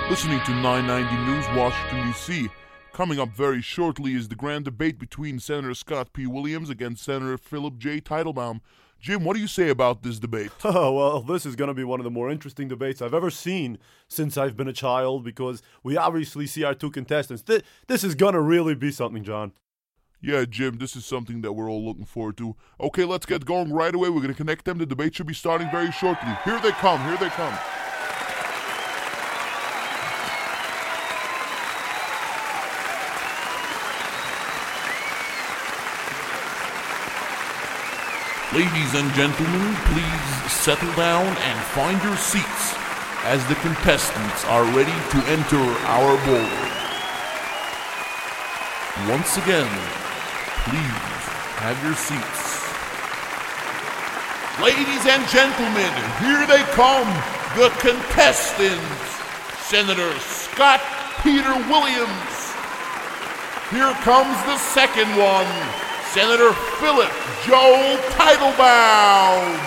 Listening to 990 News, Washington, D.C. Coming up very shortly is the grand debate between Senator Scott P. Williams against Senator Philip J. Teitelbaum. Jim, what do you say about this debate? Oh, well, this is going to be one of the more interesting debates I've ever seen since I've been a child, because we obviously see our two contestants. This is going to really be something, John. Yeah, Jim, this is something that we're all looking forward to. Okay, let's get going right away. We're going to connect them. The debate should be starting very shortly. Here they come. Ladies and gentlemen, please settle down and find your seats as the contestants are ready to enter our ballroom. Once again, please have your seats. Ladies and gentlemen, here they come, the contestants. Senator Scott Peter Williams. Here comes the second one, Senator Philip Joel Teitelbaum.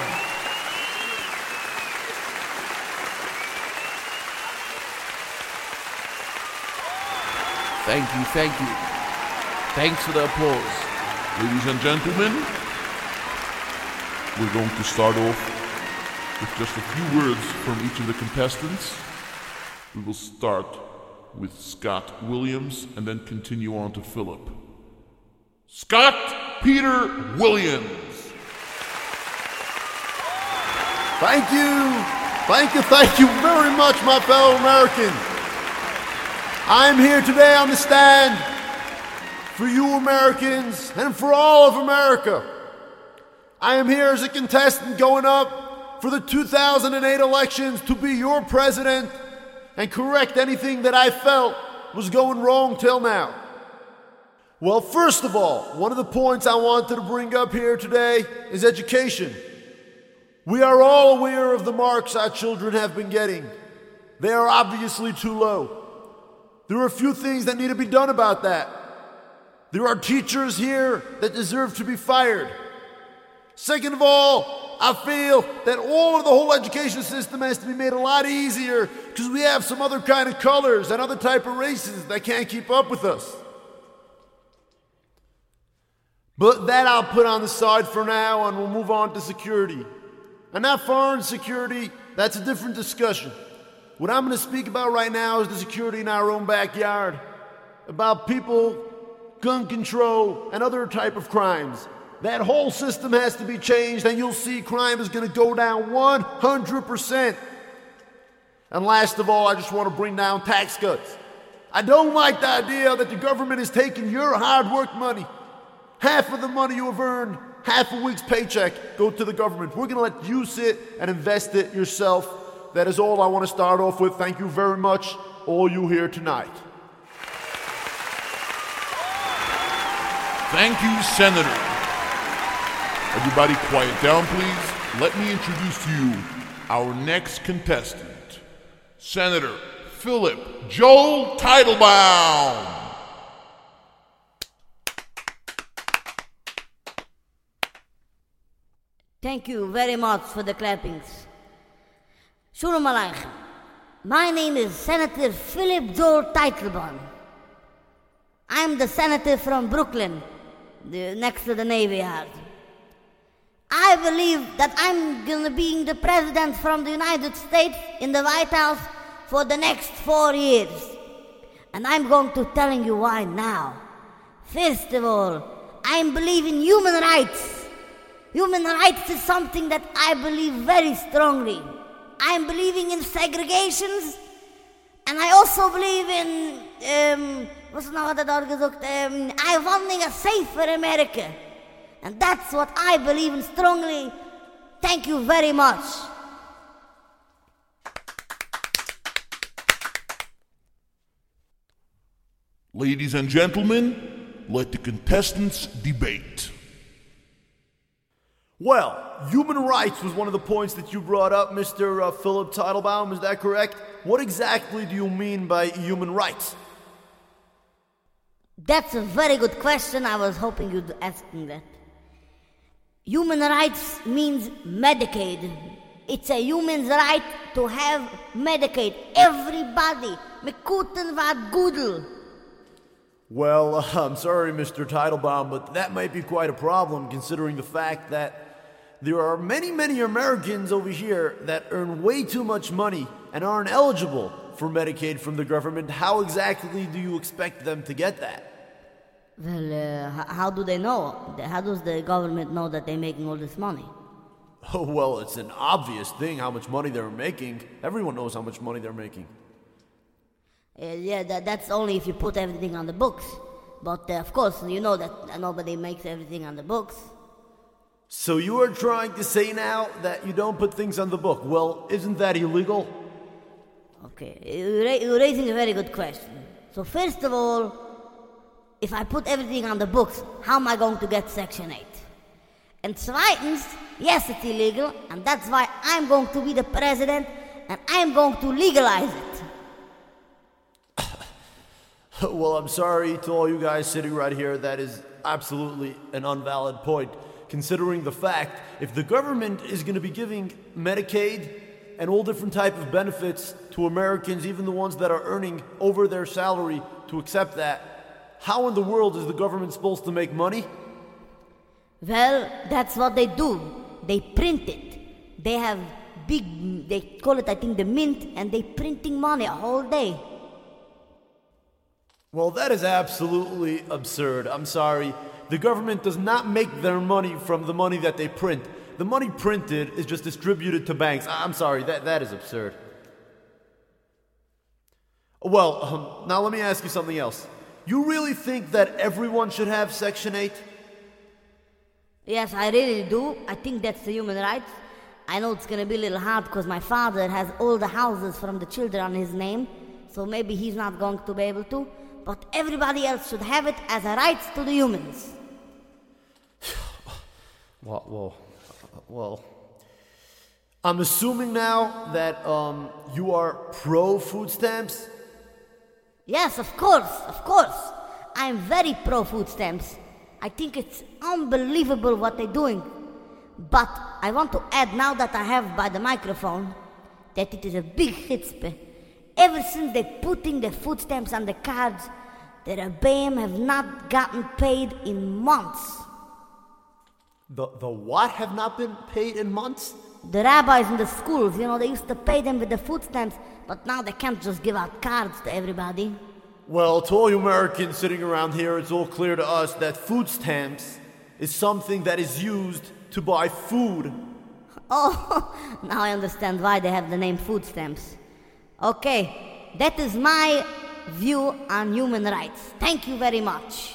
Thank you. Thanks for the applause. Ladies and gentlemen, we're going to start off with just a few words from each of the contestants. We will start with Scott Williams and then continue on to Philip. Scott Peter Williams. Thank you very much, my fellow Americans. I'm here today on the stand for you Americans and for all of America. I am here as a contestant going up for the 2008 elections to be your president and correct anything that I felt was going wrong till now. Well, first of all, one of the points I wanted to bring up here today is education. We are all aware of the marks our children have been getting. They are obviously too low. There are a few things that need to be done about that. There are teachers here that deserve to be fired. Second of all, I feel that all of the whole education system has to be made a lot easier because we have some other kind of colors and other type of races that can't keep up with us. But that I'll put on the side for now, and we'll move on to security. And that foreign security, that's a different discussion. What I'm going to speak about right now is the security in our own backyard, about people, gun control, and other type of crimes. That whole system has to be changed, and you'll see crime is going to go down 100%. And last of all, I just want to bring down tax cuts. I don't like the idea that the government is taking your hard-worked money. Half of the money you have earned, half a week's paycheck, go to the government. We're going to let you sit and invest it yourself. That is all I want to start off with. Thank you very much, all you here tonight. Thank you, Senator. Everybody quiet down, please. Let me introduce to you our next contestant, Senator Philip Joel Teitelbaum. Thank you very much for the clappings. Shalom Aleichem. My name is Senator Philip Joel Teitelbaum. I'm the senator from Brooklyn, next to the Navy Yard. I believe that I'm gonna be the president from the United States in the White House for the next 4 years. And I'm going to telling you why now. First of all, I believe in human rights. Human rights is something that I believe very strongly. I'm believing in segregations, and I also believe in, I wanting a safer America. And that's what I believe in strongly. Thank you very much. Ladies and gentlemen, let the contestants debate. Well, human rights was one of the points that you brought up, Mr. Philip Teitelbaum, is that correct? What exactly do you mean by human rights? That's a very good question. I was hoping you'd ask me that. Human rights means Medicaid. It's a human's right to have Medicaid. Everybody Mikuten wat Gudel. Well, I'm sorry, Mr. Teitelbaum, but that might be quite a problem considering the fact that there are many, many Americans over here that earn way too much money and aren't eligible for Medicaid from the government. How exactly do you expect them to get that? Well, how do they know? How does the government know that they're making all this money? Oh, well, it's an obvious thing how much money they're making. Everyone knows how much money they're making. Yeah, that's only if you put everything on the books. But of course, you know that nobody makes everything on the books. So you are trying to say now that you don't put things on the book. Well, isn't that illegal? Okay, you're raising a very good question. So first of all, if I put everything on the books, how am I going to get Section 8? And zweitens, yes, it's illegal, and that's why I'm going to be the president, and I'm going to legalize it. Well, I'm sorry to all you guys sitting right here. That is absolutely an invalid point, considering the fact if the government is going to be giving Medicaid and all different type of benefits to Americans, even the ones that are earning over their salary, to accept that, how in the world is the government supposed to make money? Well, that's what they do. They print it. They have they call it, I think, the mint, and they printing money a whole day. Well, that is absolutely absurd. I'm sorry. The government does not make their money from the money that they print. The money printed is just distributed to banks. I'm sorry, that is absurd. Well, now let me ask you something else. You really think that everyone should have Section 8? Yes, I really do. I think that's the human rights. I know it's going to be a little hard because my father has all the houses from the children on his name, so maybe he's not going to be able to. But everybody else should have it as a right to the humans. Well, I'm assuming now that you are pro food stamps? Yes, of course. I'm very pro food stamps. I think it's unbelievable what they're doing. But I want to add now that I have by the microphone that it is a big chutzpah. Ever since they're putting the food stamps on the cards, the Rebbeim have not gotten paid in months. The what have not been paid in months? The rabbis in the schools, they used to pay them with the food stamps, but now they can't just give out cards to everybody. Well, to all you Americans sitting around here, it's all clear to us that food stamps is something that is used to buy food. Oh, now I understand why they have the name food stamps. Okay, that is my view on human rights. Thank you very much.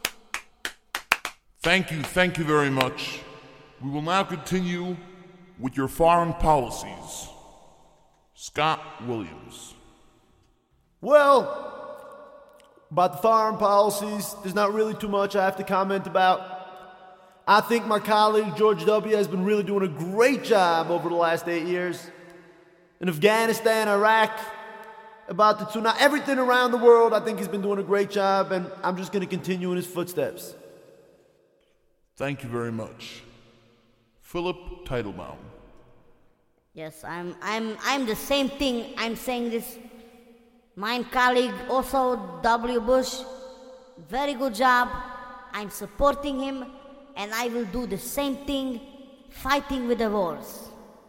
Thank you very much. We will now continue with your foreign policies. Scott Williams. Well, about the foreign policies, there's not really too much I have to comment about. I think my colleague George W. has been really doing a great job over the last 8 years. In Afghanistan, Iraq, about the tsunami, everything around the world, I think he's been doing a great job, and I'm just going to continue in his footsteps. Thank you very much. Philip Teitelbaum. Yes, I'm the same thing. I'm saying this. My colleague, also W. Bush, very good job. I'm supporting him, and I will do the same thing, fighting with the wars.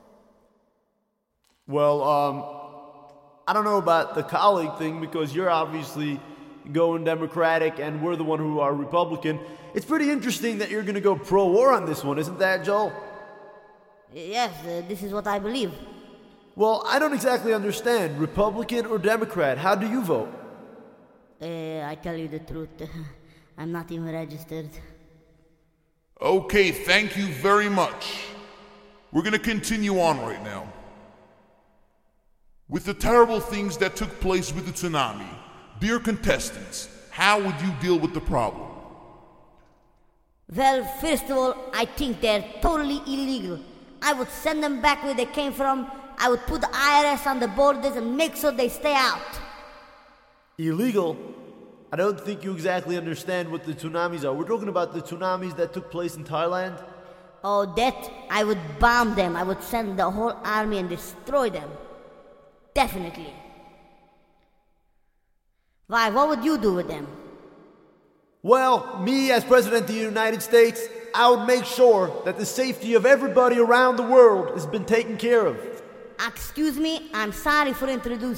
Well, I don't know about the colleague thing because you're obviously going Democratic and we're the one who are Republican. It's pretty interesting that you're going to go pro-war on this one, isn't that, Joel? Yes, this is what I believe. Well, I don't exactly understand. Republican or Democrat? How do you vote? I tell you the truth. I'm not even registered. Okay, thank you very much. We're going to continue on right now. With the terrible things that took place with the tsunami, dear contestants, how would you deal with the problem? Well, first of all, I think they're totally illegal. I would send them back where they came from. I would put the IRS on the borders and make sure they stay out. Illegal? I don't think you exactly understand what the tsunamis are. We're talking about the tsunamis that took place in Thailand. Oh, that, I would bomb them. I would send the whole army and destroy them. Definitely. Why, what would you do with them? Well, me as President of the United States, I would make sure that the safety of everybody around the world has been taken care of. Excuse me, I'm sorry for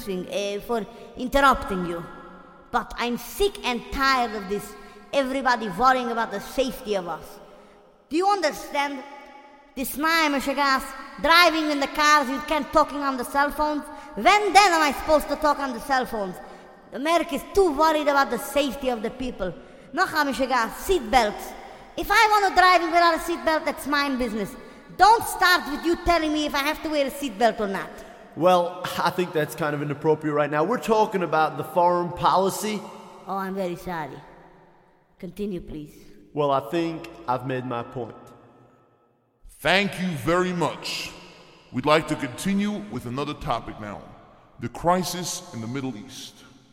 interrupting you. But I'm sick and tired of this, everybody worrying about the safety of us. Do you understand? This gas driving in the cars, you can't talking on the cell phones. When then am I supposed to talk on the cell phones? America is too worried about the safety of the people. Noch gas, seat belts. If I want to drive without a seatbelt, that's my business. Don't start with you telling me if I have to wear a seatbelt or not. Well, I think that's kind of inappropriate right now. We're talking about the foreign policy. Oh, I'm very sorry. Continue, please. Well, I think I've made my point. Thank you very much. We'd like to continue with another topic now. The crisis in the Middle East.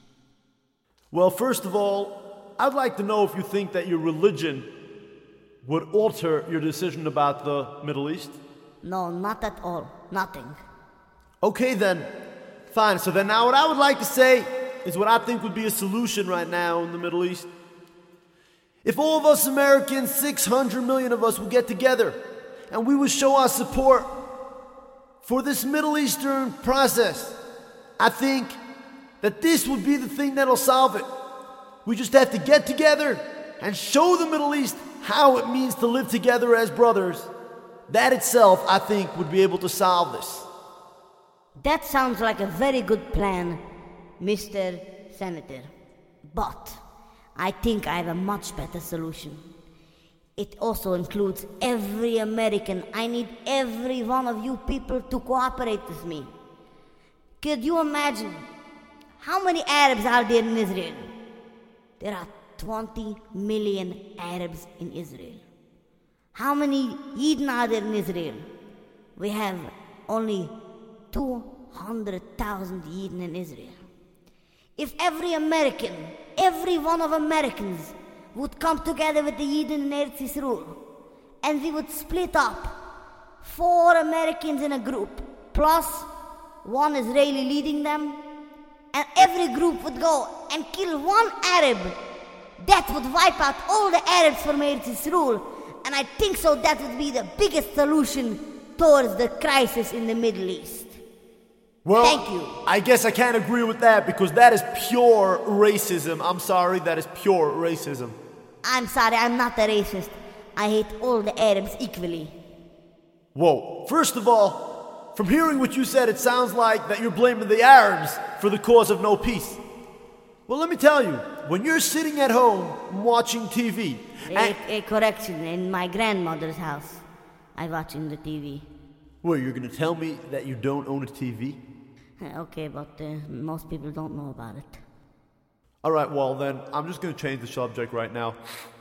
Well, first of all, I'd like to know if you think that your religion would alter your decision about the Middle East. No, not at all. Nothing. Okay then. Fine. So then now what I would like to say is what I think would be a solution right now in the Middle East. If all of us Americans, 600 million of us, would get together and we would show our support for this Middle Eastern process, I think that this would be the thing that'll solve it. We just have to get together and show the Middle East how it means to live together as brothers. That itself, I think, would be able to solve this. That sounds like a very good plan, Mr. Senator. But I think I have a much better solution. It also includes every American. I need every one of you people to cooperate with me. Could you imagine how many Arabs are there in Israel? There are 20 million Arabs in Israel. How many Yidden are there in Israel? We have only 200,000 Yidden in Israel. If every American, every one of Americans would come together with the Yidden in Eretz Yisrael, and we would split up 4 Americans in a group, plus 1 Israeli leading them, and every group would go and kill 1 Arab, that would wipe out all the Arabs from Eretz Yisrael. And I think so that would be the biggest solution towards the crisis in the Middle East. Well, thank you. I guess I can't agree with that because that is pure racism. I'm sorry, that is pure racism. I'm sorry, I'm not a racist. I hate all the Arabs equally. Whoa, first of all, from hearing what you said, it sounds like that you're blaming the Arabs for the cause of no peace. Well, let me tell you, when you're sitting at home watching TV... A correction, in my grandmother's house, I'm watching the TV. Well, you're going to tell me that you don't own a TV? Okay, but most people don't know about it. All right, well then, I'm just going to change the subject right now.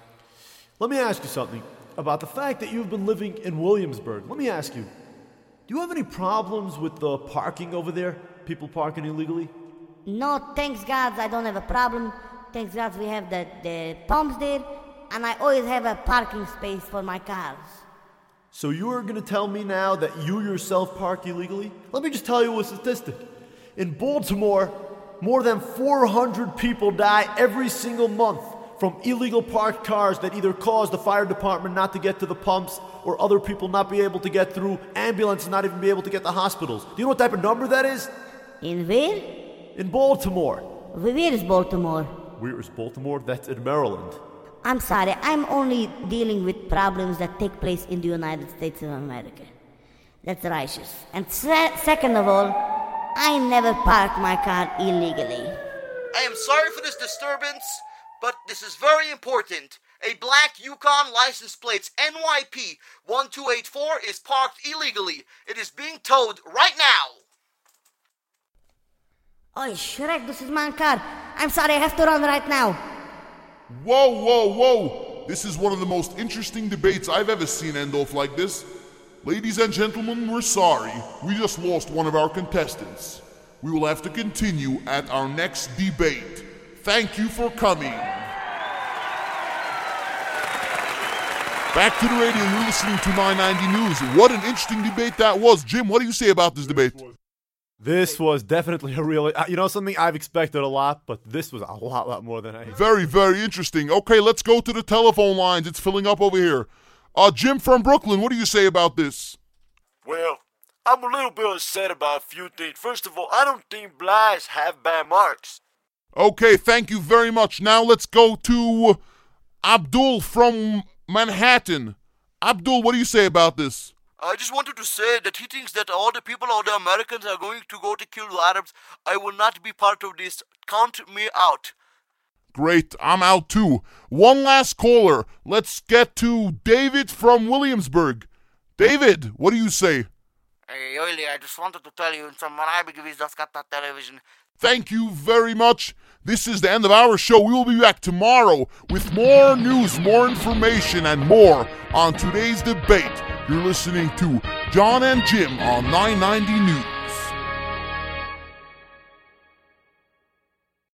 Let me ask you something about the fact that you've been living in Williamsburg. Let me ask you, do you have any problems with the parking over there? People parking illegally? No, thanks God, I don't have a problem. Thanks God we have the pumps there, and I always have a parking space for my cars. So you are going to tell me now that you yourself park illegally? Let me just tell you a statistic. In Baltimore, more than 400 people die every single month from illegal parked cars that either cause the fire department not to get to the pumps or other people not be able to get through, ambulances not even be able to get to hospitals. Do you know what type of number that is? In where? In Baltimore. Where is Baltimore? Where is Baltimore? That's in Maryland. I'm sorry, I'm only dealing with problems that take place in the United States of America. That's righteous. And second of all, I never park my car illegally. I am sorry for this disturbance, but this is very important. A black Yukon license plate NYP 1284 is parked illegally. It is being towed right now. Oh, Shrek, this is my car. I'm sorry, I have to run right now. Whoa, whoa, whoa! This is one of the most interesting debates I've ever seen end off like this. Ladies and gentlemen, we're sorry. We just lost one of our contestants. We will have to continue at our next debate. Thank you for coming. Back to the radio, you're listening to 990 News. What an interesting debate that was. Jim, what do you say about this debate? This was definitely a really, something I've expected a lot, but this was a lot more than I expected. Very, very interesting. Okay, let's go to the telephone lines. It's filling up over here. Jim from Brooklyn, what do you say about this? Well, I'm a little bit upset about a few things. First of all, I don't think blacks have bad marks. Okay, thank you very much. Now let's go to Abdul from Manhattan. Abdul, what do you say about this? I just wanted to say that he thinks that all the Americans are going to go to kill the Arabs. I will not be part of this. Count me out. Great, I'm out too. One last caller. Let's get to David from Williamsburg. David, what do you say? Hey, Oily, I just wanted to tell you, someone I believe just got that television. Thank you very much. This is the end of our show. We will be back tomorrow with more news, more information, and more on today's debate. You're listening to John and Jim on 990 News.